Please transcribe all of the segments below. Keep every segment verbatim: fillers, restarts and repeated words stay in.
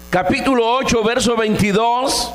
capítulo ocho, verso veintidós.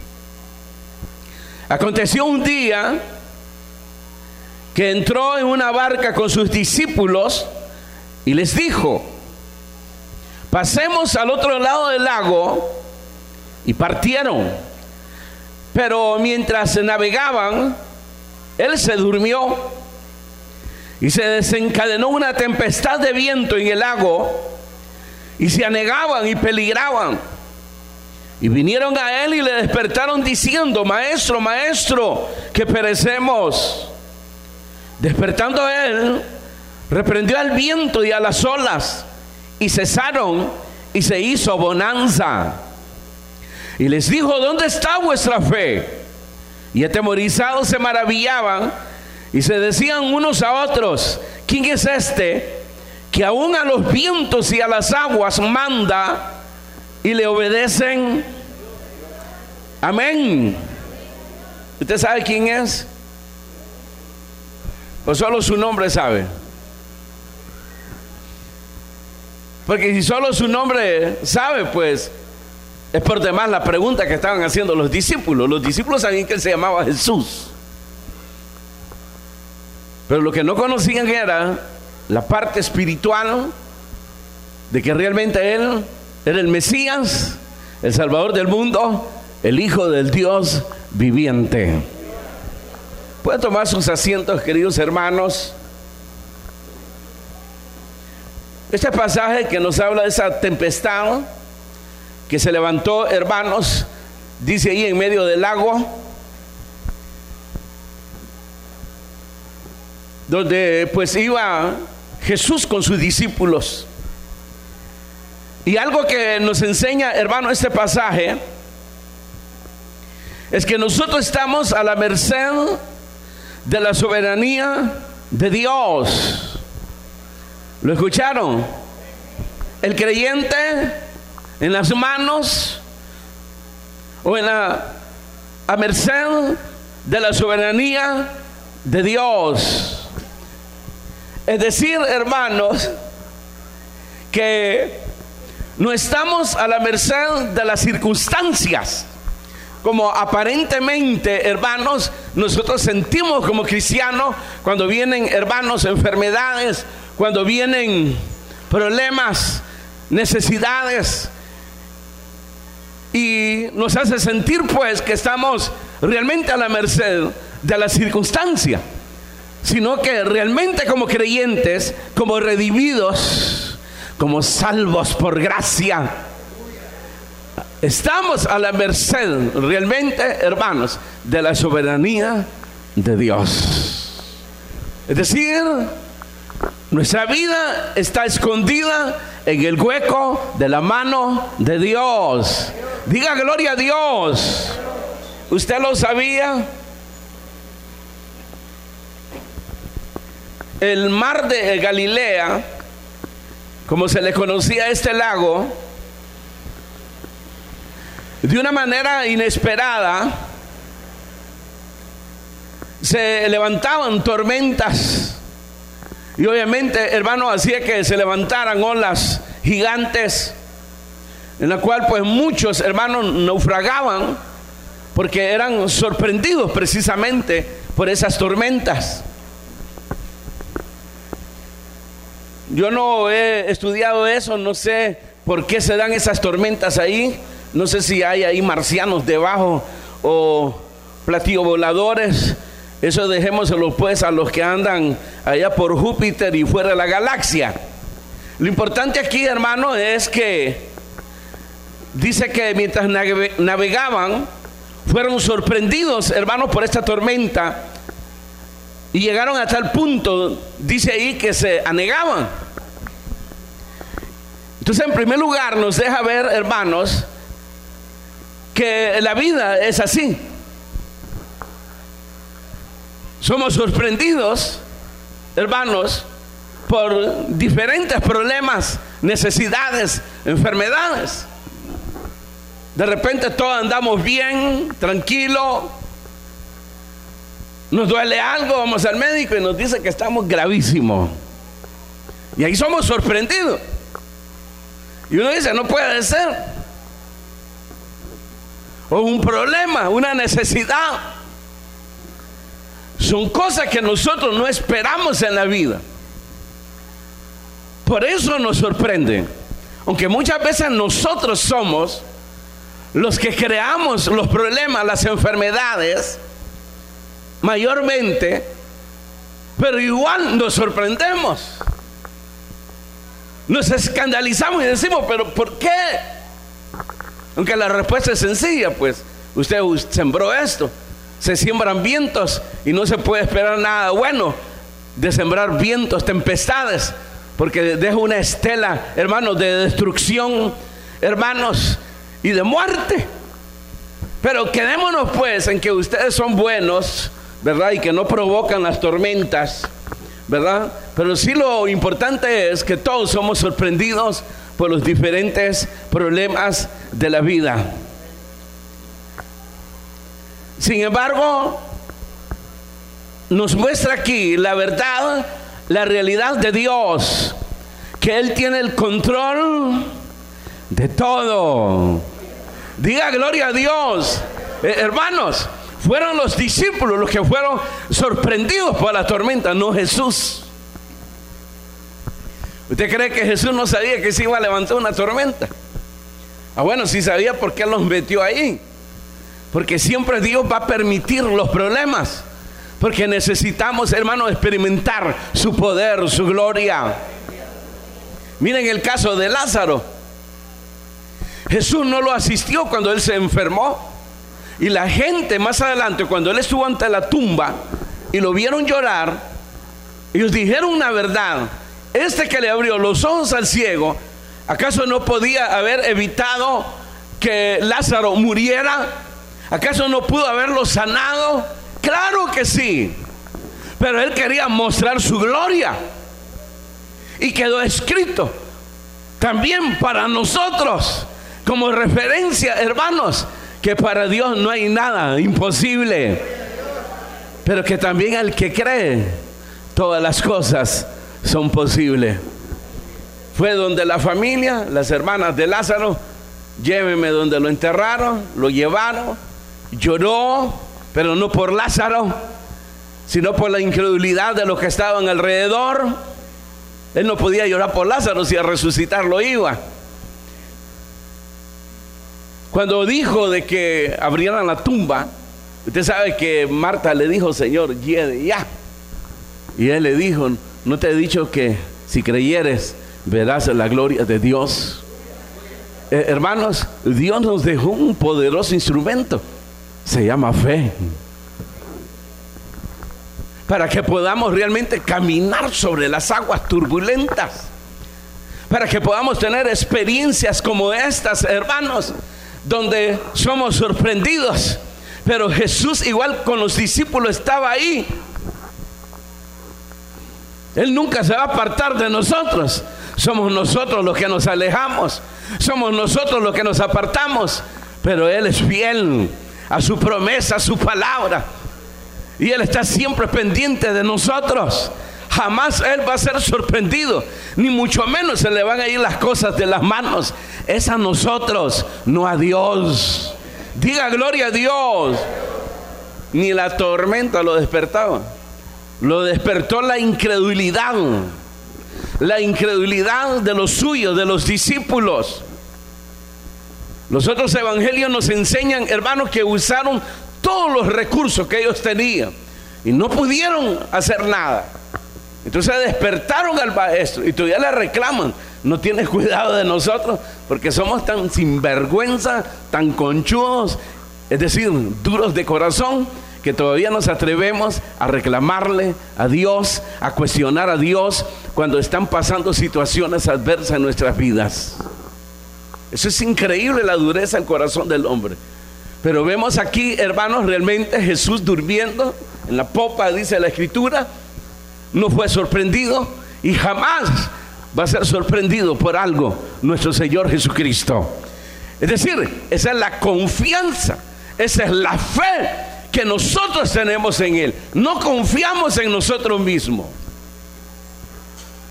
Aconteció un día que entró en una barca con sus discípulos y les dijo: pasemos al otro lado del lago. Y partieron. Pero mientras navegaban, él se durmió y se desencadenó una tempestad de viento en el lago, y se anegaban y peligraban. Y vinieron a él y le despertaron diciendo: maestro, maestro, que perecemos. Despertando él, reprendió al viento y a las olas, y cesaron, y se hizo bonanza. Y les dijo: ¿dónde está vuestra fe? Y atemorizados se maravillaban y se decían unos a otros: ¿quién es este que aún a los vientos y a las aguas manda y le obedecen? Amén. ¿Usted sabe quién es? ¿O solo su nombre sabe? Porque si solo su nombre sabe, pues es por demás la pregunta que estaban haciendo los discípulos. Los discípulos sabían que él se llamaba Jesús, pero lo que no conocían era la parte espiritual de que realmente él era el Mesías, el Salvador del mundo, el Hijo del Dios viviente. Pueden tomar sus asientos, queridos hermanos. Este pasaje que nos habla de esa tempestad que se levantó, hermanos, dice ahí en medio del lago, donde pues iba Jesús con sus discípulos. Y algo que nos enseña, hermano, este pasaje es que nosotros estamos a la merced de la soberanía de Dios. ¿Lo escucharon? El creyente en las manos o en la a merced de la soberanía de Dios. Es decir, hermanos, que no estamos a la merced de las circunstancias, como aparentemente, hermanos, nosotros sentimos como cristianos cuando vienen, hermanos, enfermedades, cuando vienen problemas, necesidades, y nos hace sentir pues que estamos realmente a la merced de la circunstancia, sino que realmente como creyentes, como redimidos, como salvos por gracia, estamos a la merced realmente, hermanos, de la soberanía de Dios. Es decir, nuestra vida está escondida en el hueco de la mano de Dios. Diga gloria a Dios. ¿Usted lo sabía? El mar de Galilea, como se le conocía a este lago, de una manera inesperada se levantaban tormentas. Y obviamente, hermano, hacía que se levantaran olas gigantes, en la cual pues muchos hermanos naufragaban porque eran sorprendidos precisamente por esas tormentas. Yo no he estudiado eso, no sé por qué se dan esas tormentas ahí. No sé si hay ahí marcianos debajo o platillos voladores. Eso dejémoselo pues a los que andan allá por Júpiter y fuera de la galaxia. Lo importante aquí, hermano, es que dice que mientras navegaban fueron sorprendidos, hermanos, por esta tormenta, y llegaron a tal punto, dice ahí, que se anegaban. Entonces, en primer lugar, nos deja ver, hermanos, que la vida es así. Somos sorprendidos, hermanos, por diferentes problemas, necesidades, enfermedades. De repente todos andamos bien, tranquilo. Nos duele algo, vamos al médico y nos dice que estamos gravísimos. Y ahí somos sorprendidos. Y uno dice, no puede ser. o un problema, una necesidad. Son cosas que nosotros no esperamos en la vida. Por eso nos sorprende. Aunque muchas veces nosotros somos los que creamos los problemas, las enfermedades, mayormente, pero igual nos sorprendemos. Nos escandalizamos y decimos, pero ¿por qué? Aunque la respuesta es sencilla, pues usted sembró esto. Se siembran vientos y no se puede esperar nada bueno de sembrar vientos, tempestades, porque deja una estela, hermanos, de destrucción, hermanos, y de muerte. Pero quedémonos pues en que ustedes son buenos, ¿verdad? Y que no provocan las tormentas, ¿verdad? Pero sí, lo importante es que todos somos sorprendidos por los diferentes problemas de la vida. Sin embargo, nos muestra aquí la verdad, la realidad de Dios, que Él tiene el control de todo. Diga gloria a Dios. Eh, hermanos, fueron los discípulos los que fueron sorprendidos por la tormenta, no Jesús. ¿Usted cree que Jesús no sabía que se iba a levantar una tormenta? Ah, bueno, sí sabía, porque Él los metió ahí. Porque siempre Dios va a permitir los problemas, porque necesitamos, hermanos, experimentar su poder, su gloria. Miren el caso de Lázaro. Jesús no lo asistió cuando él se enfermó, y la gente más adelante, cuando él estuvo ante la tumba y lo vieron llorar, ellos dijeron una verdad: este que le abrió los ojos al ciego, ¿acaso no podía haber evitado que Lázaro muriera? ¿Acaso no pudo haberlo sanado? Claro que sí, pero él quería mostrar su gloria, y quedó escrito también para nosotros como referencia, hermanos, que para Dios no hay nada imposible, pero que también al que cree todas las cosas son posibles. Fue donde la familia, las hermanas de Lázaro: llévenme donde lo enterraron. Lo llevaron, lloró, pero no por Lázaro, sino por la incredulidad de los que estaban alrededor. Él no podía llorar por Lázaro si a resucitar lo iba. Cuando dijo de que abrieran la tumba, usted sabe que Marta le dijo: Señor, llegue ya. Y él le dijo: ¿no te he dicho que si creyeres verás la gloria de Dios? Eh, hermanos, Dios nos dejó un poderoso instrumento, se llama fe, para que podamos realmente caminar sobre las aguas turbulentas, para que podamos tener experiencias como estas, hermanos, donde somos sorprendidos. Pero Jesús, igual con los discípulos, estaba ahí. Él nunca se va a apartar de nosotros. Somos nosotros los que nos alejamos, somos nosotros los que nos apartamos, pero Él es fiel a su promesa, a su palabra, y Él está siempre pendiente de nosotros. Jamás Él va a ser sorprendido, ni mucho menos se le van a ir las cosas de las manos. Es a nosotros, no a Dios. Diga gloria a Dios. Ni la tormenta lo despertaba, lo despertó la incredulidad, la incredulidad de los suyos, de los discípulos. Los otros evangelios nos enseñan, hermanos, que usaron todos los recursos que ellos tenían y no pudieron hacer nada. Entonces despertaron al maestro y todavía le reclaman: no tienes cuidado de nosotros porque somos tan sinvergüenza, tan conchudos, es decir, duros de corazón, que todavía nos atrevemos a reclamarle a Dios, a cuestionar a Dios cuando están pasando situaciones adversas en nuestras vidas. Eso es increíble, la dureza del corazón del hombre. Pero vemos aquí, hermanos, realmente Jesús durmiendo en la popa, dice la Escritura, no fue sorprendido y jamás va a ser sorprendido por algo nuestro Señor Jesucristo. Es decir, esa es la confianza, esa es la fe que nosotros tenemos en Él. No confiamos en nosotros mismos.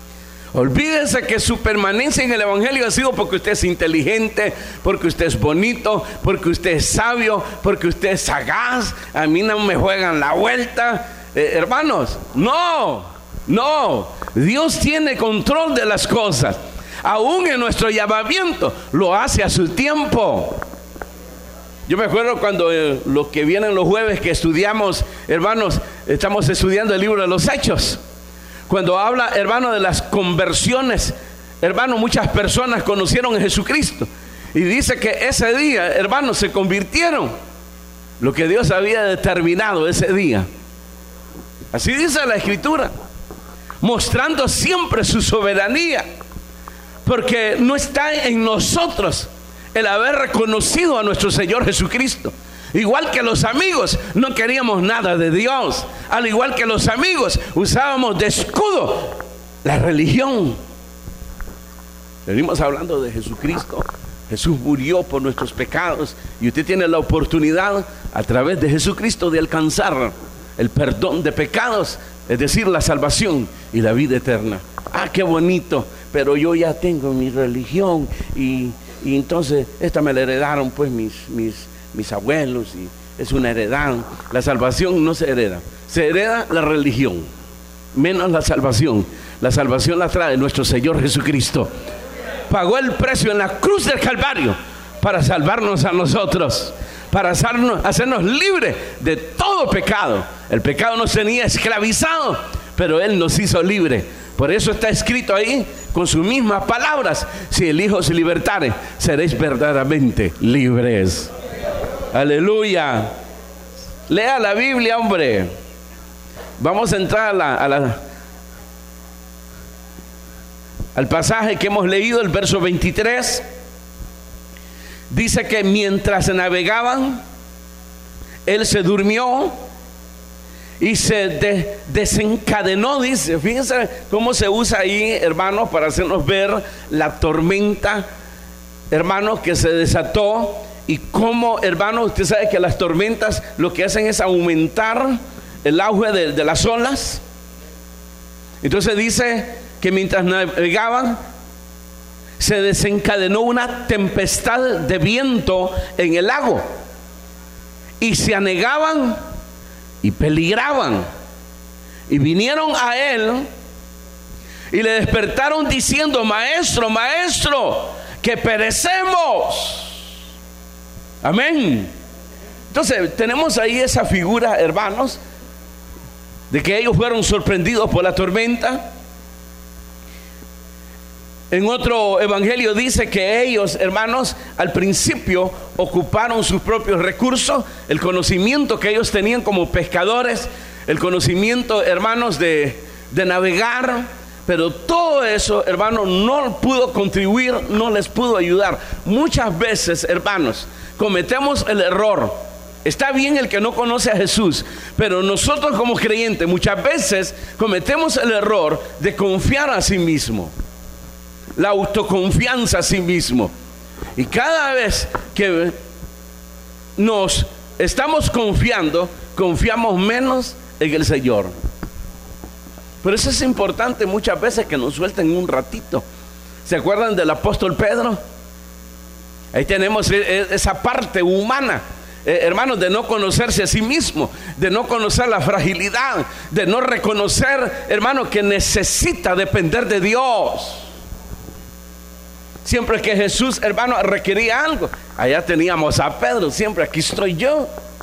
Olvídese que su permanencia en el Evangelio ha sido porque usted es inteligente, porque usted es bonito, porque usted es sabio, porque usted es sagaz. A mí no me juegan la vuelta. Eh, hermanos, no, no. Dios tiene control de las cosas. Aún en nuestro llamamiento lo hace a su tiempo. Yo me acuerdo cuando eh, los que vienen los jueves que estudiamos, hermanos, estamos estudiando el libro de los Hechos. Cuando habla, hermano, de las conversiones, hermano, muchas personas conocieron a Jesucristo. Y dice que ese día, hermanos, se convirtieron. Lo que Dios había determinado ese día. Así dice la Escritura. Mostrando siempre su soberanía. Porque no está en nosotros el haber reconocido a nuestro Señor Jesucristo. Igual que los amigos, no queríamos nada de Dios. Al igual que los amigos, usábamos de escudo la religión. Venimos hablando de Jesucristo. Jesús murió por nuestros pecados y usted tiene la oportunidad a través de Jesucristo de alcanzar el perdón de pecados, es decir, la salvación y la vida eterna. Ah, qué bonito, pero yo ya tengo mi religión y, y entonces esta me la heredaron pues mis, mis, mis abuelos y es una heredad. La salvación no se hereda, se hereda la religión, menos la salvación. La salvación la trae nuestro Señor Jesucristo. Pagó el precio en la cruz del Calvario para salvarnos a nosotros, para hacernos, hacernos libres de todo pecado. El pecado nos tenía esclavizado, pero Él nos hizo libres. Por eso está escrito ahí con sus mismas palabras: si el Hijo os libertare, seréis verdaderamente libres. Aleluya. Lea la Biblia, hombre. Vamos a entrar a la, a la al pasaje que hemos leído, el verso veintitrés. Dice que mientras navegaban, él se durmió y se de, desencadenó, dice. Fíjense cómo se usa ahí, hermanos, para hacernos ver la tormenta, hermanos, que se desató. Y cómo, hermanos, usted sabe que las tormentas lo que hacen es aumentar el auge de, de las olas. Entonces dice que mientras navegaban, se desencadenó una tempestad de viento en el lago, y se anegaban y peligraban, y vinieron a él y le despertaron diciendo: maestro, maestro, que perecemos. Amén. Entonces tenemos ahí esa figura, hermanos, de que ellos fueron sorprendidos por la tormenta. En otro evangelio dice que ellos, hermanos, al principio ocuparon sus propios recursos, el conocimiento que ellos tenían como pescadores, el conocimiento, hermanos, de, de navegar, pero todo eso, hermanos, no pudo contribuir, no les pudo ayudar. Muchas veces, hermanos, cometemos el error. Está bien el que no conoce a Jesús, pero nosotros como creyentes muchas veces cometemos el error de confiar a sí mismo. La autoconfianza a sí mismo. Y cada vez que nos estamos confiando, confiamos menos en el Señor. Por eso es importante muchas veces que nos suelten un ratito. ¿Se acuerdan del apóstol Pedro? Ahí tenemos esa parte humana, eh, hermanos, de no conocerse a sí mismo, de no conocer la fragilidad, de no reconocer, hermanos, que necesita depender de Dios. Siempre que Jesús, hermano, requería algo, allá teníamos a Pedro. Siempre: aquí estoy yo,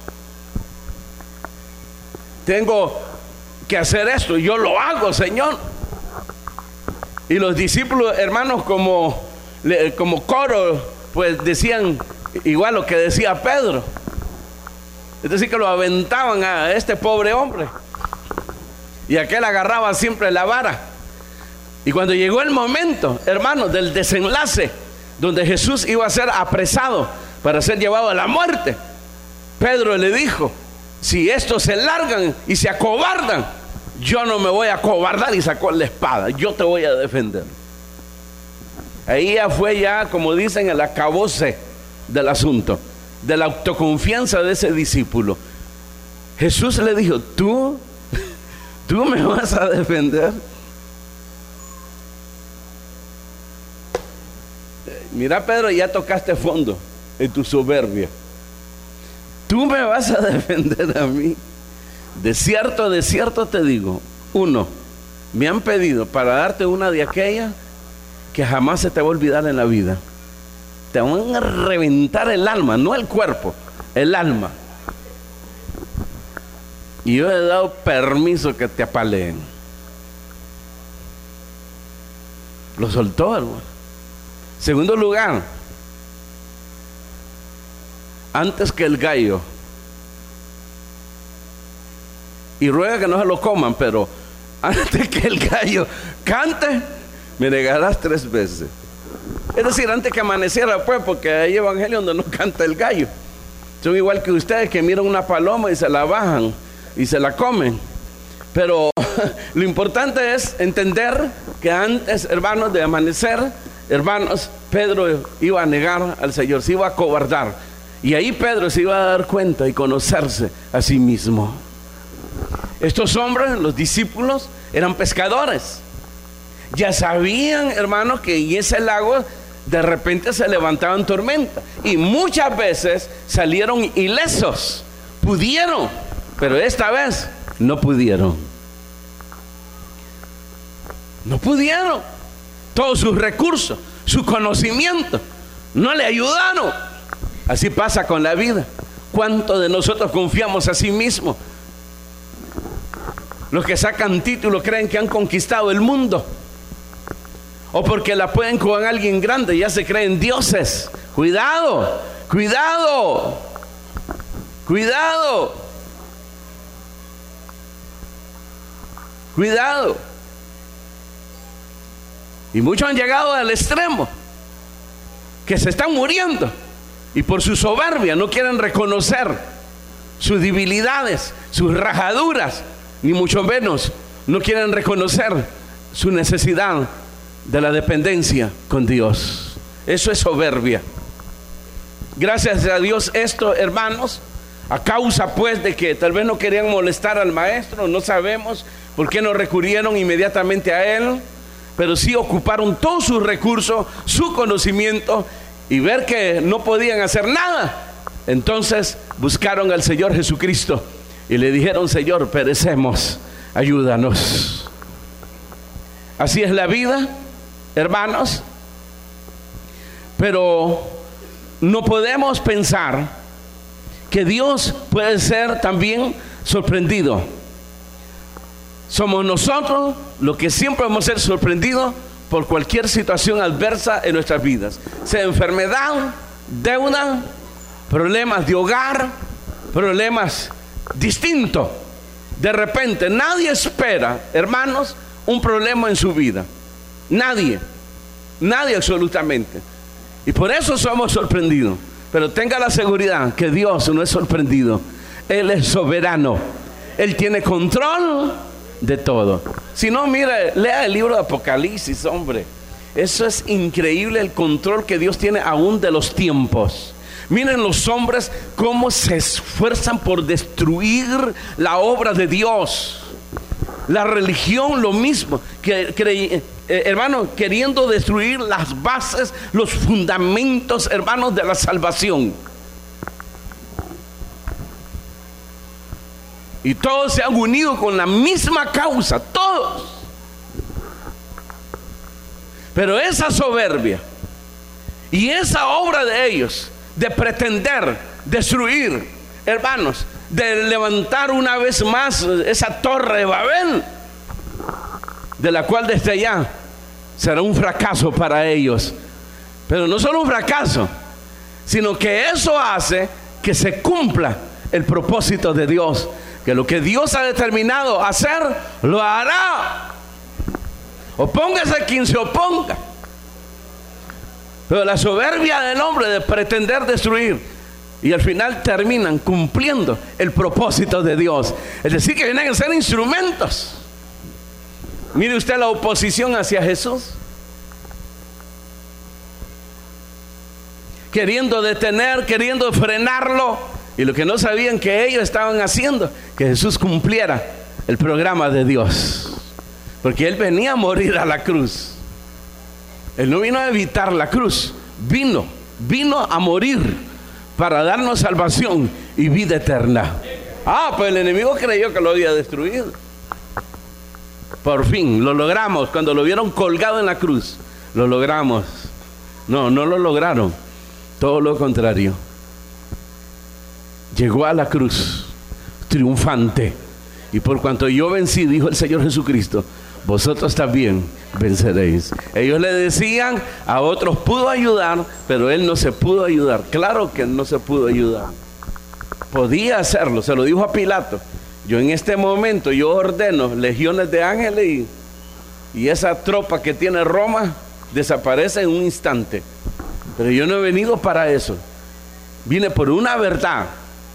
tengo que hacer esto, yo lo hago, Señor. Y los discípulos, hermanos, como, como coro, pues decían igual lo que decía Pedro. Es decir, que lo aventaban a este pobre hombre, y aquel agarraba siempre la vara. Y cuando llegó el momento, hermanos, del desenlace, donde Jesús iba a ser apresado para ser llevado a la muerte, Pedro le dijo: si estos se largan y se acobardan, yo no me voy a acobardar. Y sacó la espada: yo te voy a defender. Ahí ya fue, ya como dicen, el acabose del asunto, de la autoconfianza de ese discípulo. Jesús le dijo: tú, tú me vas a defender. mira, Pedro, ya tocaste fondo en tu soberbia. Tú me vas a defender a mí. De cierto, de cierto te digo, uno, me han pedido para darte una de aquellas que jamás se te va a olvidar en la vida. Te van a reventar el alma, no el cuerpo, el alma. Y yo he dado permiso que te apaleen. Lo soltó, hermano. Segundo lugar, antes que el gallo, y ruega que no se lo coman, pero antes que el gallo cante, me negarás tres veces. Es decir, antes que amaneciera, pues, porque hay evangelio donde no canta el gallo. Son igual que ustedes que miran una paloma y se la bajan y se la comen. Pero lo importante es entender que antes, hermanos, de amanecer, hermanos, Pedro iba a negar al Señor, se iba a cobardar. Y ahí Pedro se iba a dar cuenta y conocerse a sí mismo. Estos hombres, los discípulos, eran pescadores. Ya sabían, hermanos, que en ese lago de repente se levantaban tormentas. Y muchas veces salieron ilesos. Pudieron, pero esta vez no pudieron. No pudieron. Todos sus recursos, su conocimiento, no le ayudaron. Así pasa con la vida. ¿Cuántos de nosotros confiamos a sí mismos? Los que sacan títulos creen que han conquistado el mundo, o porque la pueden con alguien grande ya se creen dioses. Cuidado, cuidado, cuidado, cuidado. Y muchos han llegado al extremo que se están muriendo y por su soberbia no quieren reconocer sus debilidades, sus rajaduras, ni mucho menos no quieren reconocer su necesidad de la dependencia con Dios. Eso es soberbia. Gracias a Dios esto, hermanos, a causa pues de que tal vez no querían molestar al maestro, no sabemos por qué no recurrieron inmediatamente a él, pero sí ocuparon todos sus recursos, su conocimiento, y ver que no podían hacer nada, entonces buscaron al Señor Jesucristo y le dijeron: Señor, perecemos, ayúdanos. Así es la vida, hermanos, pero no podemos pensar que Dios puede ser también sorprendido. Somos nosotros los que siempre vamos a ser sorprendidos por cualquier situación adversa en nuestras vidas, sea enfermedad, deuda, problemas de hogar, problemas distintos. De repente nadie espera, hermanos, un problema en su vida. Nadie, nadie absolutamente. Y por eso somos sorprendidos. Pero tenga la seguridad que Dios no es sorprendido. Él es soberano. Él tiene control de todo. Si no, mire, lea el libro de Apocalipsis, hombre. Eso es increíble, el control que Dios tiene aún de los tiempos. Miren los hombres cómo se esfuerzan por destruir la obra de Dios. La religión lo mismo, que, que, eh, hermanos, queriendo destruir las bases, los fundamentos, hermanos, de la salvación. Y todos se han unido con la misma causa, todos. Pero esa soberbia y esa obra de ellos de pretender destruir, hermanos, de levantar una vez más esa torre de Babel, de la cual desde allá será un fracaso para ellos. Pero no solo un fracaso, sino que eso hace que se cumpla el propósito de Dios, que lo que Dios ha determinado hacer, lo hará. Opóngase quien se oponga. Pero la soberbia del hombre de pretender destruir, y al final terminan cumpliendo el propósito de Dios. Es decir, que vienen a ser instrumentos. Mire usted la oposición hacia Jesús, queriendo detener, queriendo frenarlo, y lo que no sabían que ellos estaban haciendo, que Jesús cumpliera el programa de Dios, porque Él venía a morir a la cruz. Él no vino a evitar la cruz, vino, vino a morir para darnos salvación y vida eterna. Ah, pues el enemigo creyó que lo había destruido. Por fin, lo logramos. Cuando lo vieron colgado en la cruz, lo logramos. No, no lo lograron. Todo lo contrario. Llegó a la cruz triunfante. Y por cuanto yo vencí, dijo el Señor Jesucristo, vosotros también venceréis. Ellos le decían, a otros pudo ayudar, pero él no se pudo ayudar. Claro que él no se pudo ayudar. Podía hacerlo, se lo dijo a Pilato. Yo en este momento, yo ordeno legiones de ángeles y, y esa tropa que tiene Roma desaparece en un instante. Pero yo no he venido para eso. Vine por una verdad.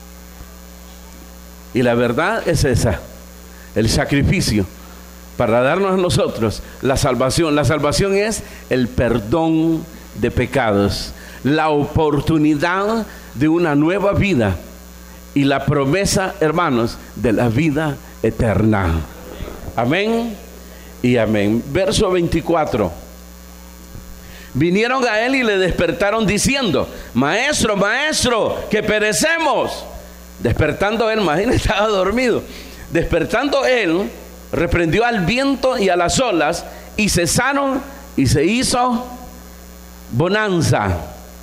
Y la verdad es esa, el sacrificio para darnos a nosotros la salvación. La salvación es el perdón de pecados, la oportunidad de una nueva vida y la promesa, hermanos, de la vida eterna. Amén y amén. Verso veinticuatro. Vinieron a él y le despertaron diciendo, maestro, maestro, que perecemos. Despertando él, imagínate, estaba dormido. Despertando él, reprendió al viento y a las olas, y cesaron, y se hizo bonanza.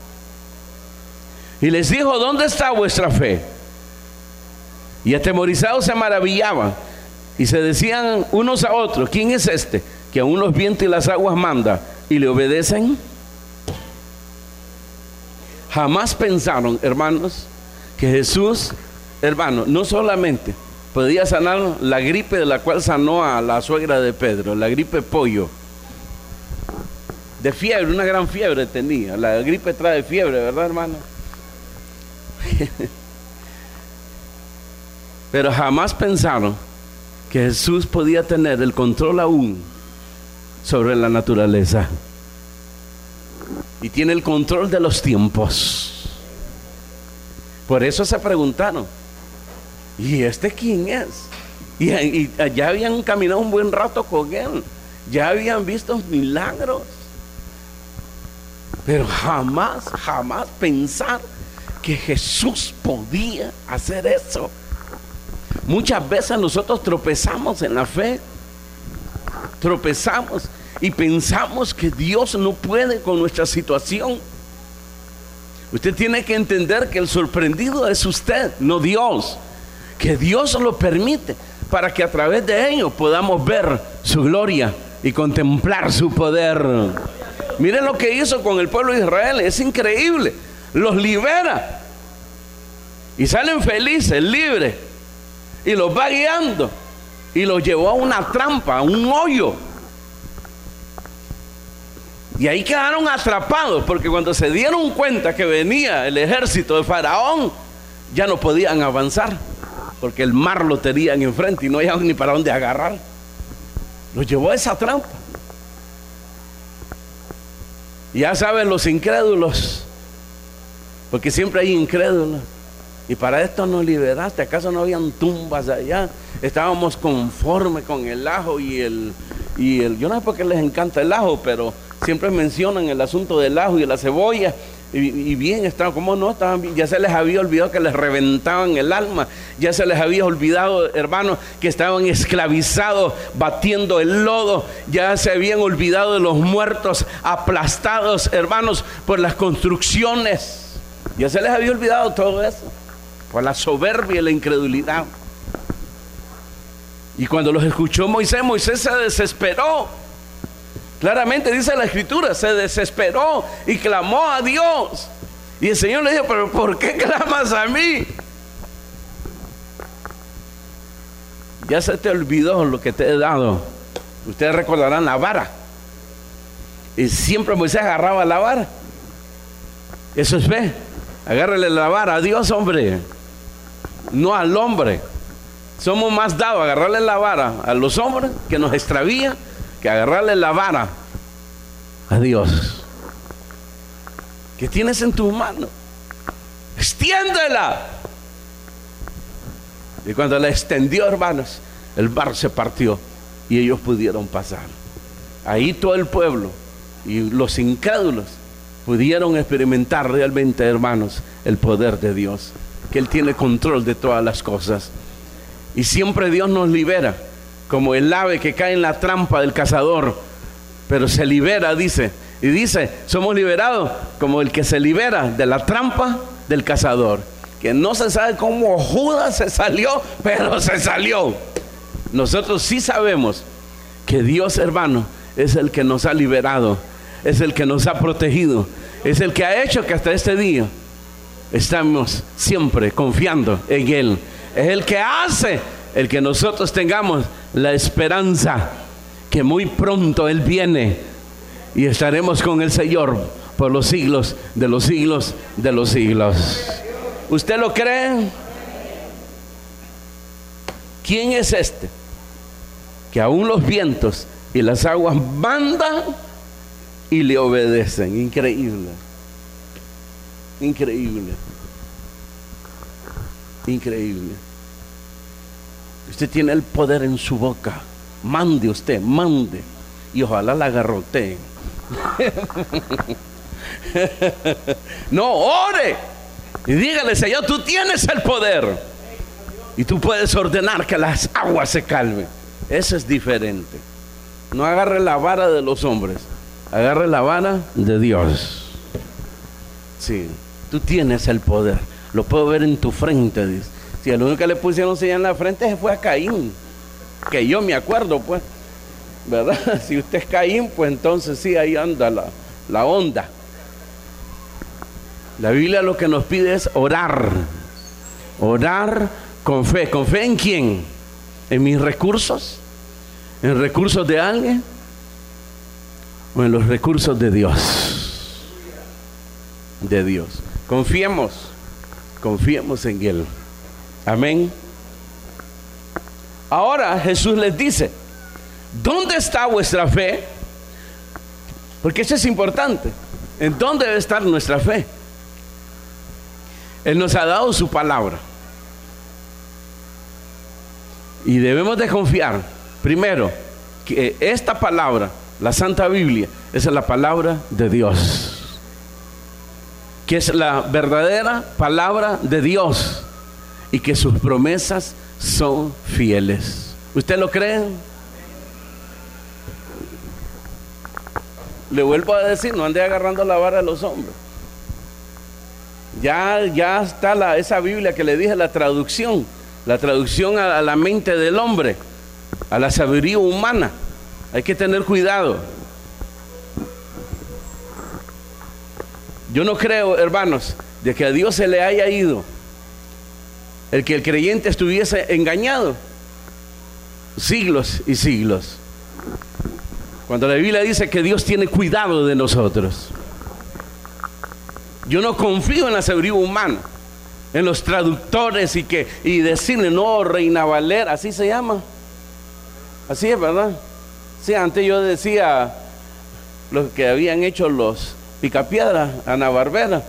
Y les dijo, ¿dónde está vuestra fe? Y atemorizados se maravillaban, y se decían unos a otros, ¿quién es este que aún los vientos y las aguas manda y le obedecen? Jamás pensaron, hermanos, que Jesús, hermano, no solamente podía sanar la gripe de la cual sanó a la suegra de Pedro, la gripe pollo, de fiebre, una gran fiebre tenía. La gripe trae fiebre, ¿verdad, hermano? Pero jamás pensaron que Jesús podía tener el control aún sobre la naturaleza. Y tiene el control de los tiempos. Por eso se preguntaron, ¿y este quién es? Y, y ya habían caminado un buen rato con él, ya habían visto milagros, pero jamás, jamás pensar que Jesús podía hacer eso. Muchas veces nosotros tropezamos en la fe, tropezamos y pensamos que Dios no puede con nuestra situación. Usted tiene que entender que el sorprendido es usted, no Dios. Que Dios lo permite para que a través de ello podamos ver su gloria y contemplar su poder. Miren lo que hizo con el pueblo de Israel, es increíble. Los libera y salen felices, libres, y los va guiando y los llevó a una trampa, a un hoyo. Y ahí quedaron atrapados, porque cuando se dieron cuenta que venía el ejército de Faraón, ya no podían avanzar, porque el mar lo tenían enfrente y no había ni para dónde agarrar. Los llevó a esa trampa. Y ya saben, los incrédulos, porque siempre hay incrédulos. Y para esto nos liberaste. ¿Acaso no habían tumbas allá? Estábamos conformes con el ajo y el, y el... Yo no sé por qué les encanta el ajo, pero siempre mencionan el asunto del ajo y la cebolla. Y, y bien, estaban, ¿cómo no? Estaban bien. Ya se les había olvidado que les reventaban el alma. Ya se les había olvidado, hermanos, que estaban esclavizados batiendo el lodo. Ya se habían olvidado de los muertos aplastados, hermanos, por las construcciones. Ya se les había olvidado todo eso, por la soberbia y la incredulidad. Y cuando los escuchó Moisés, Moisés se desesperó. Claramente dice la escritura, se desesperó y clamó a Dios. Y el Señor le dijo, pero ¿por qué clamas a mí? Ya se te olvidó lo que te he dado. Ustedes recordarán la vara. Y siempre Moisés agarraba la vara. Eso es fe. Agárrale la vara a Dios, hombre, no al hombre. Somos más dados a agarrarle la vara a los hombres que nos extravían, que agarrarle la vara a Dios. ¿Qué tienes en tus manos? Extiéndela. Y cuando la extendió, hermanos, el mar se partió y ellos pudieron pasar. Ahí todo el pueblo y los incrédulos pudieron experimentar realmente, hermanos, el poder de Dios, que Él tiene control de todas las cosas. Y siempre Dios nos libera, como el ave que cae en la trampa del cazador, pero se libera, dice, y dice, somos liberados como el que se libera de la trampa del cazador, que no se sabe cómo Judas se salió, pero se salió. Nosotros sí sabemos que Dios, hermano, es el que nos ha liberado, es el que nos ha protegido, es el que ha hecho que hasta este día estamos siempre confiando en Él. Es el que hace el que nosotros tengamos la esperanza que muy pronto Él viene y estaremos con el Señor por los siglos de los siglos de los siglos. ¿Usted lo cree? ¿Quién es este que aún los vientos y las aguas mandan y le obedecen? Increíble, increíble, increíble. Usted tiene el poder en su boca. Mande usted, mande, y ojalá la agarroteen. No, ore y dígale: Señor, tú tienes el poder y tú puedes ordenar que las aguas se calmen. Eso es diferente. No agarre la vara de los hombres, agarre la vara de Dios. Sí, tú tienes el poder. Lo puedo ver en tu frente, dice. Si el único que le pusieron silla en la frente fue a Caín, que yo me acuerdo, pues, ¿verdad? Si usted es Caín, pues entonces sí, ahí anda la, la onda. La Biblia lo que nos pide es orar. Orar con fe. ¿Con fe en quién? ¿En mis recursos? ¿En recursos de alguien? ¿O en los recursos de Dios? De Dios. Confiemos. Confiemos en Él. Amén. Ahora Jesús les dice: ¿dónde está vuestra fe? Porque eso es importante. ¿En dónde debe estar nuestra fe? Él nos ha dado su palabra y debemos de confiar, primero, que esta palabra, la Santa Biblia, es la palabra de Dios, que es la verdadera palabra de Dios y que sus promesas son fieles. ¿Usted lo cree? Le vuelvo a decir, no ande agarrando la vara de los hombres. Ya, ya está la, esa Biblia que le dije, la traducción, la traducción a, a la mente del hombre, a la sabiduría humana. Hay que tener cuidado. Yo no creo, hermanos, de que a Dios se le haya ido el que el creyente estuviese engañado siglos y siglos. Cuando la Biblia dice que Dios tiene cuidado de nosotros, yo no confío en la sabiduría humana, en los traductores y que y decirle: no, Reina Valera, así se llama, así es, ¿verdad? Sí, antes yo decía lo que habían hecho los Picapiedra, Ana Barbera,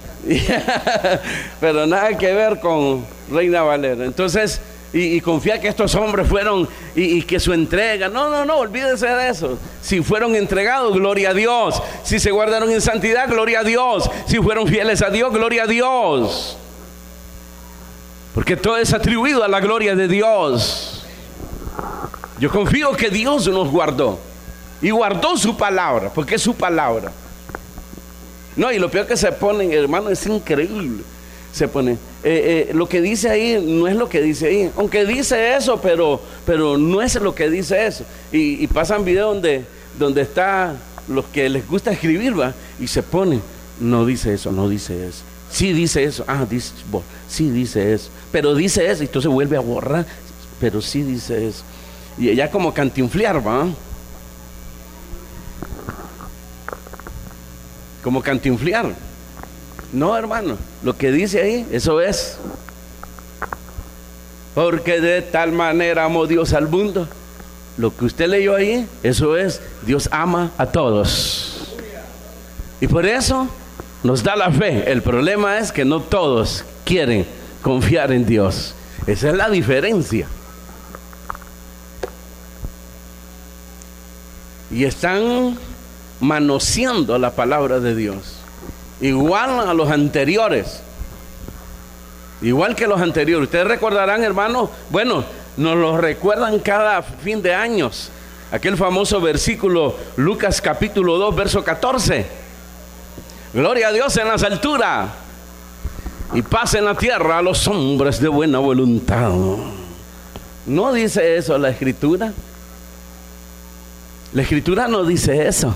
pero nada que ver con Reina Valera. Entonces, y, y confía que estos hombres fueron y, y que su entrega, no, no, no, olvídese de eso. Si fueron entregados, gloria a Dios. Si se guardaron en santidad, gloria a Dios. Si fueron fieles a Dios, gloria a Dios. Porque todo es atribuido a la gloria de Dios. Yo confío que Dios nos guardó y guardó su palabra, porque es su palabra. No, y lo peor que se ponen, hermano, es increíble. Se pone, eh, eh, lo que dice ahí no es lo que dice ahí. Aunque dice eso, pero, pero no es lo que dice eso. Y, y pasan videos donde, donde está los que les gusta escribir, va, y se pone, no dice eso, no dice eso. Sí dice eso, ah, dice, bo, sí dice eso. Pero dice eso, y entonces vuelve a borrar, pero sí dice eso. Y ella como cantinflear, va. Como cantinflear. No, hermano, lo que dice ahí, eso es. Porque de tal manera amó Dios al mundo. Lo que usted leyó ahí, eso es, Dios ama a todos. Y por eso nos da la fe. El problema es que no todos quieren confiar en Dios. Esa es la diferencia. Y están manoseando la palabra de Dios. igual a los anteriores. Igual que los anteriores. Ustedes recordarán, hermanos, bueno, nos lo recuerdan cada fin de años. Aquel famoso versículo, Lucas capítulo dos, verso catorce. Gloria a Dios en las alturas y paz en la tierra a los hombres de buena voluntad. ¿No dice eso la Escritura? La Escritura no dice eso.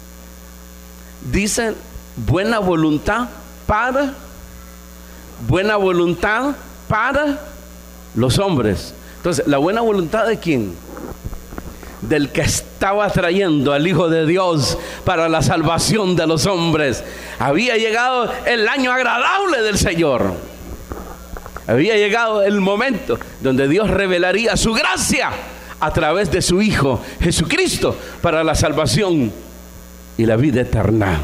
Dice buena voluntad para, buena voluntad para los hombres. Entonces, ¿la buena voluntad de quién? Del que estaba trayendo al Hijo de Dios para la salvación de los hombres. Había llegado el año agradable del Señor. Había llegado el momento donde Dios revelaría su gracia a través de su Hijo Jesucristo para la salvación y la vida eterna.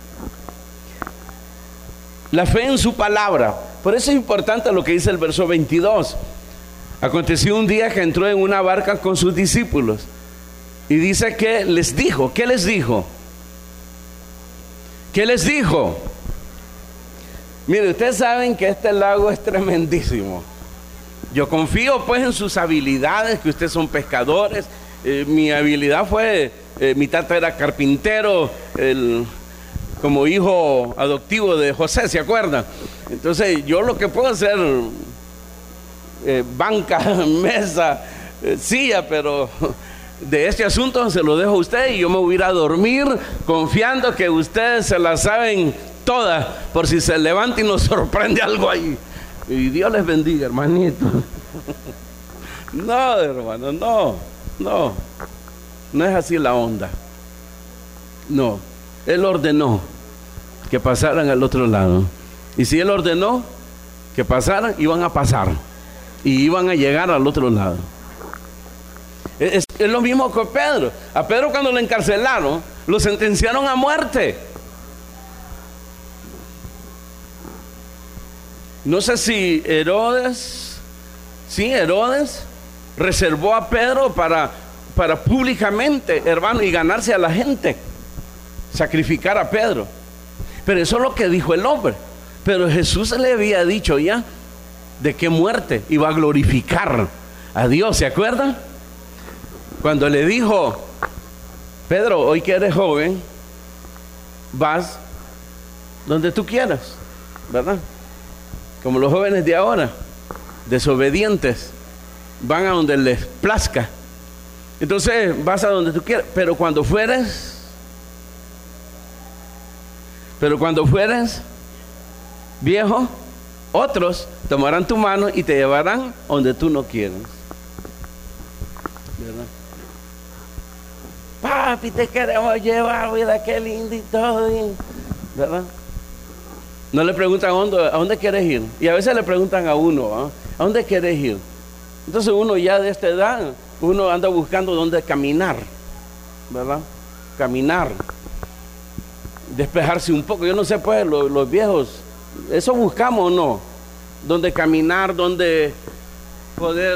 La fe en su palabra. Por eso es importante lo que dice el verso veintidós. Aconteció un día que entró en una barca con sus discípulos y dice que les dijo, ¿qué les dijo? ¿Qué les dijo? Mire, ustedes saben que este lago es tremendísimo. Yo confío pues en sus habilidades, que ustedes son pescadores. Eh, mi habilidad fue, eh, mi tata era carpintero, el, como hijo adoptivo de José, ¿se acuerdan? Entonces yo lo que puedo hacer, eh, banca, mesa, eh, silla, pero de este asunto se lo dejo a usted y yo me voy a ir a dormir confiando que ustedes se la saben todas, por si se levanta y nos sorprende algo ahí. Y Dios les bendiga, hermanito. No, hermano, no, no. No es así la onda. No. Él ordenó que pasaran al otro lado. Y si Él ordenó que pasaran, iban a pasar. Y iban a llegar al otro lado. Es, es lo mismo que Pedro. A Pedro cuando lo encarcelaron, lo sentenciaron a muerte. No sé si Herodes, sí, Herodes reservó a Pedro para, para públicamente, hermano, y ganarse a la gente, sacrificar a Pedro. Pero eso es lo que dijo el hombre. Pero Jesús le había dicho ya de qué muerte iba a glorificar a Dios, ¿se acuerdan? Cuando le dijo, Pedro, hoy que eres joven, vas donde tú quieras, ¿verdad? Como los jóvenes de ahora, desobedientes, van a donde les plazca. Entonces vas a donde tú quieras, pero cuando fueres, pero cuando fueres viejo, otros tomarán tu mano y te llevarán donde tú no quieras. ¿Verdad? Papi, te queremos llevar, mira qué lindo y todo, ¿verdad? No le preguntan a dónde, a dónde quieres ir. Y a veces le preguntan a uno, ¿eh? ¿A dónde quieres ir? Entonces uno ya de esta edad, uno anda buscando dónde caminar, ¿verdad? Caminar, despejarse un poco. Yo no sé, pues, los, los viejos, ¿eso buscamos o no? Dónde caminar, dónde poder...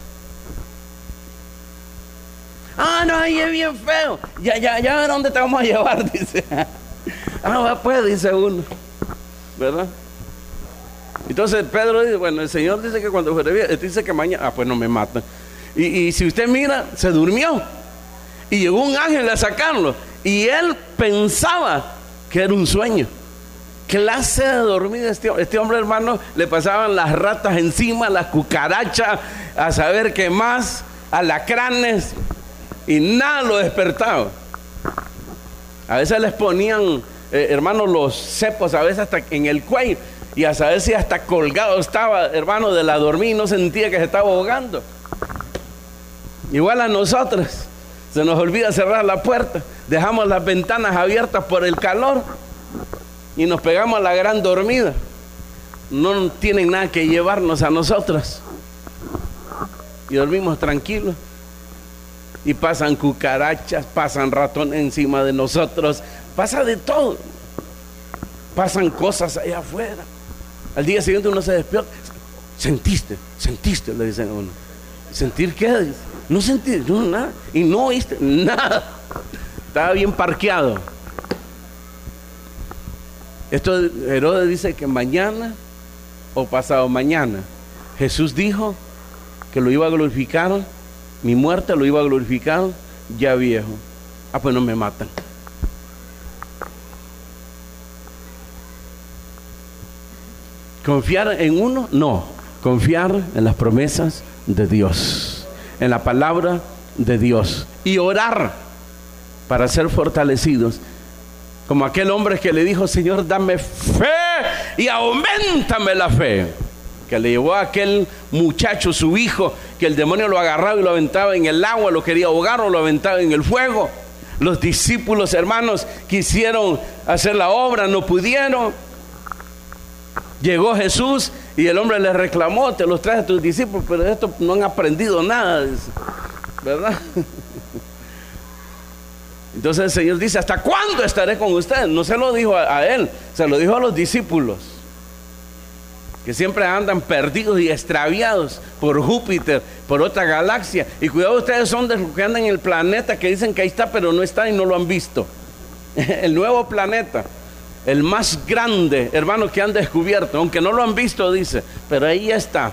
Ah, no, ahí es bien feo. Ya, ya, ya, ¿a dónde te vamos a llevar? Dice. Ah, pues, dice uno, ¿verdad? Entonces Pedro dice, bueno, el Señor dice que cuando fuere bien, dice que mañana, ah, pues no me matan. Y, y si usted mira, se durmió. Y llegó un ángel a sacarlo. Y él pensaba que era un sueño. Clase de dormida este, este hombre, hermano, le pasaban las ratas encima, las cucarachas, a saber qué más, alacranes, y nada lo despertaba. A veces les ponían, eh, hermano, los cepos, a veces hasta en el cuello, y a saber si hasta colgado estaba, hermano, de la dormida y no sentía que se estaba ahogando. Igual a nosotros, se nos olvida cerrar la puerta, dejamos las ventanas abiertas por el calor y nos pegamos a la gran dormida. No tienen nada que llevarnos a nosotros y dormimos tranquilos. Y pasan cucarachas, pasan ratones encima de nosotros, pasa de todo. Pasan cosas allá afuera. Al día siguiente uno se despierta. ¿Sentiste? ¿Sentiste? Le dicen a uno. ¿Sentir qué? No sentí, no, nada. Y no oíste nada. Estaba bien parqueado. Esto Herodes dice que mañana o pasado mañana. Jesús dijo que lo iba a glorificar, mi muerte lo iba a glorificar ya viejo. Ah, pues no me matan. ¿Confiar en uno? No. Confiar en las promesas de Dios, en la palabra de Dios, y orar para ser fortalecidos. Como aquel hombre que le dijo: Señor, dame fe y auméntame la fe. Que le llevó a aquel muchacho, su hijo, que el demonio lo agarraba y lo aventaba en el agua, lo quería ahogar o lo aventaba en el fuego. Los discípulos, hermanos, quisieron hacer la obra, no pudieron. Llegó Jesús y el hombre le reclamó: te los traje a tus discípulos, pero de esto no han aprendido nada, ¿verdad? Entonces el Señor dice: ¿hasta cuándo estaré con ustedes? No se lo dijo a, a él, se lo dijo a los discípulos, que siempre andan perdidos y extraviados por Júpiter, por otra galaxia. Y cuidado, ustedes son de los que andan en el planeta, que dicen que ahí está, pero no está y no lo han visto. El nuevo planeta, el más grande, hermano, que han descubierto, aunque no lo han visto, dice, pero ahí está.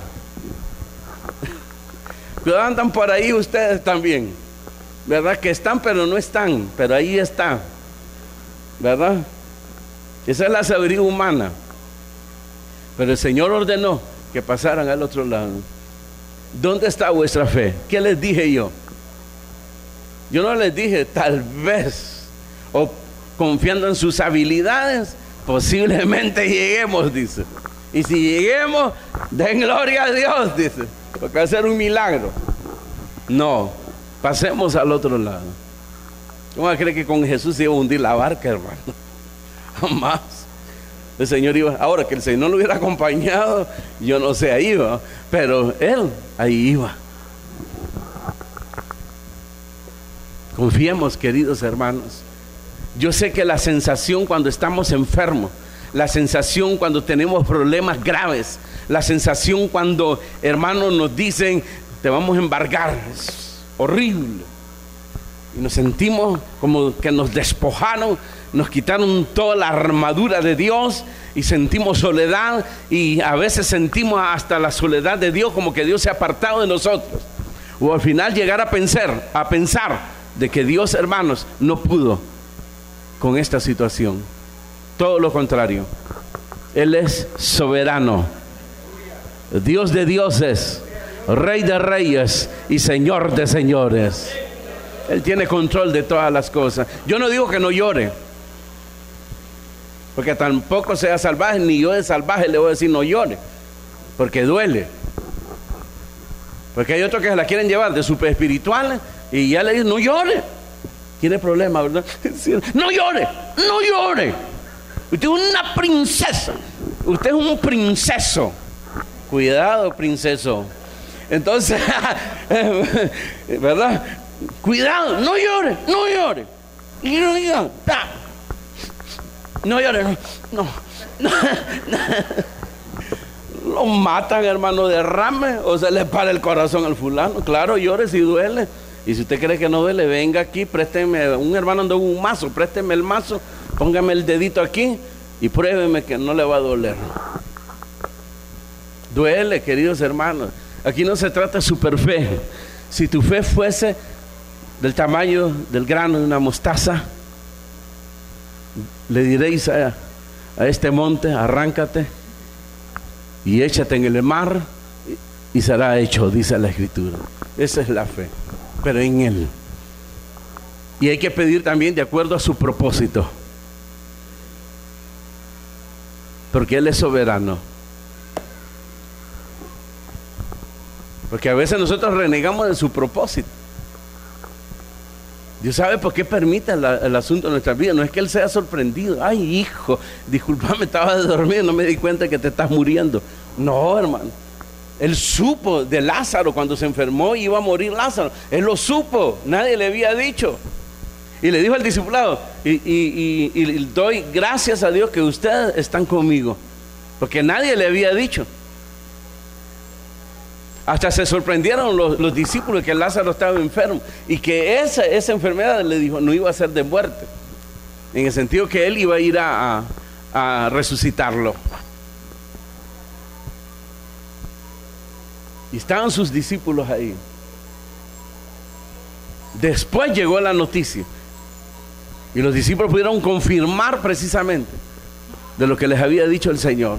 Cuidado, andan por ahí ustedes también, ¿verdad? Que están pero no están, pero ahí está, ¿verdad? Esa es la sabiduría humana. Pero el Señor ordenó que pasaran al otro lado. ¿Dónde está vuestra fe? ¿Qué les dije yo? Yo no les dije tal vez, o confiando en sus habilidades, posiblemente lleguemos, dice. Y si lleguemos, den gloria a Dios, dice, porque va a ser un milagro. No, pasemos al otro lado. ¿Cómo cree que con Jesús se iba a hundir la barca, hermano? Jamás. El Señor iba, ahora que el Señor no lo hubiera acompañado, yo no sé, ahí iba, pero Él ahí iba. Confiemos, queridos hermanos. Yo sé que la sensación cuando estamos enfermos, la sensación cuando tenemos problemas graves, la sensación cuando, hermanos, nos dicen: te vamos a embargar, es horrible, y nos sentimos como que nos despojaron, nos quitaron toda la armadura de Dios, y sentimos soledad, y a veces sentimos hasta la soledad de Dios, como que Dios se ha apartado de nosotros. O al final llegar a pensar, a pensar de que Dios, hermanos, no pudo con esta situación. Todo lo contrario, Él es soberano, Dios de dioses, Rey de reyes y Señor de señores. Él tiene control de todas las cosas. Yo no digo que no llore, porque tampoco sea salvaje, ni yo de salvaje le voy a decir no llore, porque duele. Porque hay otros que se la quieren llevar de super espiritual y ya le dicen no llore. Tiene problemas, ¿verdad? No llore, no llore. Usted es una princesa, usted es un princeso. Cuidado, princeso. Entonces, ¿verdad? Cuidado, no llore, no llore. Y no llore, no llore, no, no, no. Lo matan, hermano, derrame o se le para el corazón al fulano. Claro, llore si duele. Y si usted cree que no duele, venga aquí, présteme, un hermano andó un mazo, présteme el mazo, póngame el dedito aquí y pruébeme que no le va a doler. Duele, queridos hermanos. Aquí no se trata de super fe. Si tu fe fuese del tamaño del grano de una mostaza, le diréis a, a este monte: arráncate y échate en el mar, y, y será hecho, dice la Escritura. Esa es la fe, pero en Él. Y hay que pedir también de acuerdo a su propósito, porque Él es soberano. Porque a veces nosotros renegamos de su propósito. Dios sabe por qué permite la, el asunto de nuestra vida. No es que Él sea sorprendido. Ay, hijo, discúlpame, estaba de dormir, no me di cuenta que te estás muriendo. No, hermano. Él supo de Lázaro cuando se enfermó y iba a morir Lázaro. Él lo supo, nadie le había dicho. Y le dijo al discipulado: y, y, y, y doy gracias a Dios que ustedes están conmigo, porque nadie le había dicho. Hasta se sorprendieron los, los discípulos que Lázaro estaba enfermo y que esa, esa enfermedad, le dijo, no iba a ser de muerte, en el sentido que él iba a ir a, a, a resucitarlo. Y estaban sus discípulos ahí. Después llegó la noticia y los discípulos pudieron confirmar precisamente de lo que les había dicho el Señor.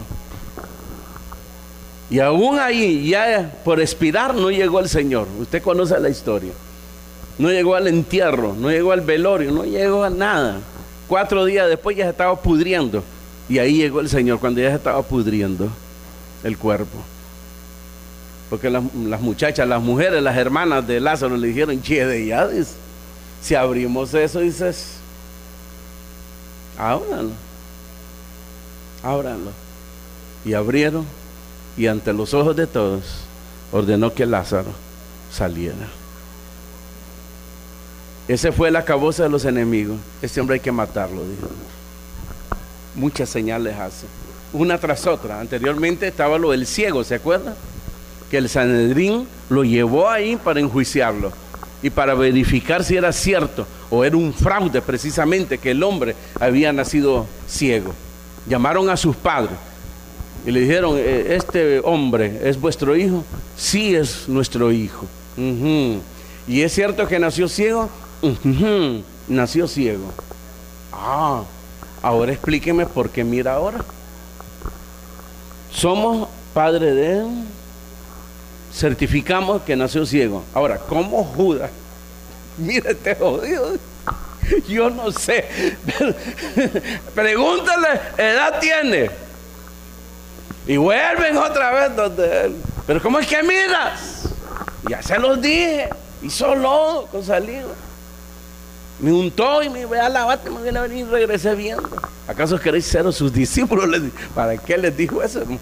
Y aún ahí, ya por expirar, no llegó el Señor. Usted conoce la historia. No llegó al entierro, no llegó al velorio, no llegó a nada. Cuatro días después ya se estaba pudriendo. Y ahí llegó el Señor, cuando ya se estaba pudriendo el cuerpo. Porque las, las muchachas, las mujeres, las hermanas de Lázaro le dijeron: che, de ya, dice, si abrimos eso, dices, ábranlo, ábranlo. Y abrieron, y ante los ojos de todos ordenó que Lázaro saliera. Ese fue el acabose de los enemigos. Este hombre hay que matarlo, dijo. Muchas señales hace, una tras otra. Anteriormente estaba lo del ciego, ¿se acuerdan? Que el Sanedrín lo llevó ahí para enjuiciarlo y para verificar si era cierto o era un fraude precisamente que el hombre había nacido ciego. Llamaron a sus padres y le dijeron: ¿este hombre es vuestro hijo? Sí, es nuestro hijo. Uh-huh. ¿Y es cierto que nació ciego? Uh-huh. Nació ciego. Ah, ahora explíqueme por qué mira ahora. Somos padre de él, certificamos que nació ciego. Ahora, ¿cómo Judas? Mira este jodido. Yo no sé. Pregúntale, edad tiene. Y vuelven otra vez donde él. Pero ¿cómo es que miras? Ya se los dije. Hizo lodo con saliva. Me untó y me voy a lavarte, me voy a venir y regresé viendo. ¿Acaso queréis ser sus discípulos? ¿Para qué les dijo eso, hermano?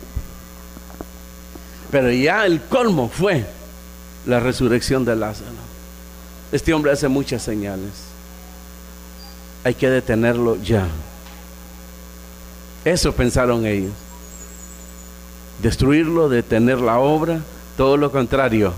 Pero ya el colmo fue la resurrección de Lázaro. Este hombre hace muchas señales. Hay que detenerlo ya. Eso pensaron ellos. Destruirlo, detener la obra, todo lo contrario.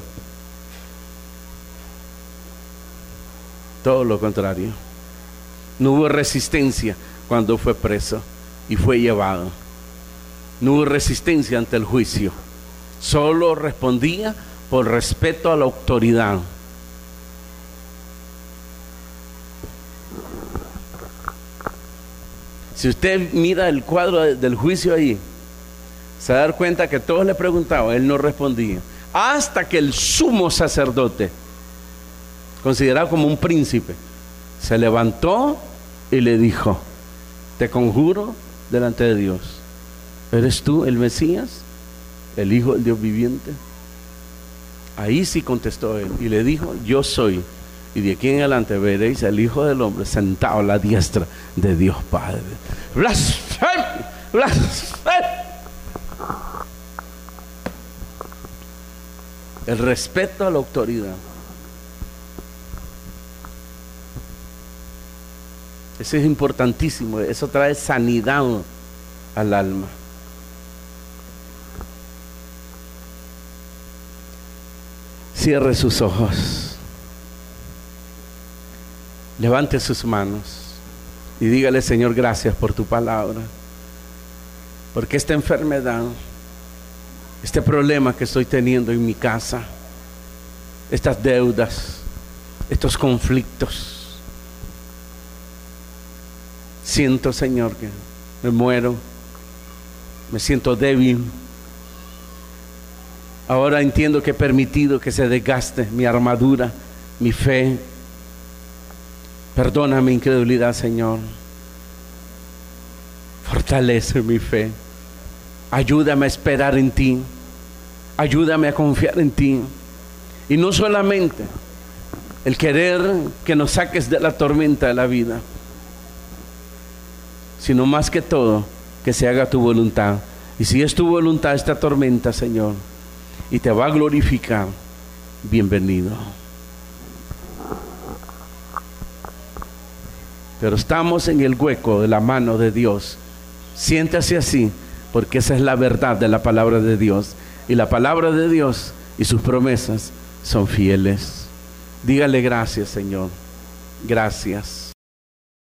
Todo lo contrario. No hubo resistencia cuando fue preso y fue llevado. No hubo resistencia ante el juicio. Solo respondía por respeto a la autoridad. Si usted mira el cuadro del juicio ahí, se va a dar cuenta que todos le preguntaban, él no respondía. Hasta que el sumo sacerdote, considerado como un príncipe, se levantó y le dijo: te conjuro delante de Dios, ¿eres tú el Mesías, el Hijo del Dios viviente? Ahí sí contestó él y le dijo: yo soy, y de aquí en adelante veréis al Hijo del Hombre sentado a la diestra de Dios Padre. Blasfemia, blasfemia. El respeto a la autoridad. Eso es importantísimo. Eso trae sanidad al alma. Cierre sus ojos, levante sus manos y dígale: Señor, gracias por tu palabra, porque esta enfermedad, este problema que estoy teniendo en mi casa, estas deudas, estos conflictos, siento, Señor, que me muero, me siento débil. Ahora entiendo que he permitido que se desgaste mi armadura, mi fe. Perdona mi incredulidad, Señor. Fortalece mi fe. Ayúdame a esperar en ti. Ayúdame a confiar en ti. Y no solamente el querer que nos saques de la tormenta de la vida, sino más que todo que se haga tu voluntad. Y si es tu voluntad esta tormenta, Señor, y te va a glorificar, bienvenido. Pero estamos en el hueco de la mano de Dios. Siéntase así, porque esa es la verdad de la palabra de Dios. Y la palabra de Dios y sus promesas son fieles. Dígale: gracias, Señor. Gracias.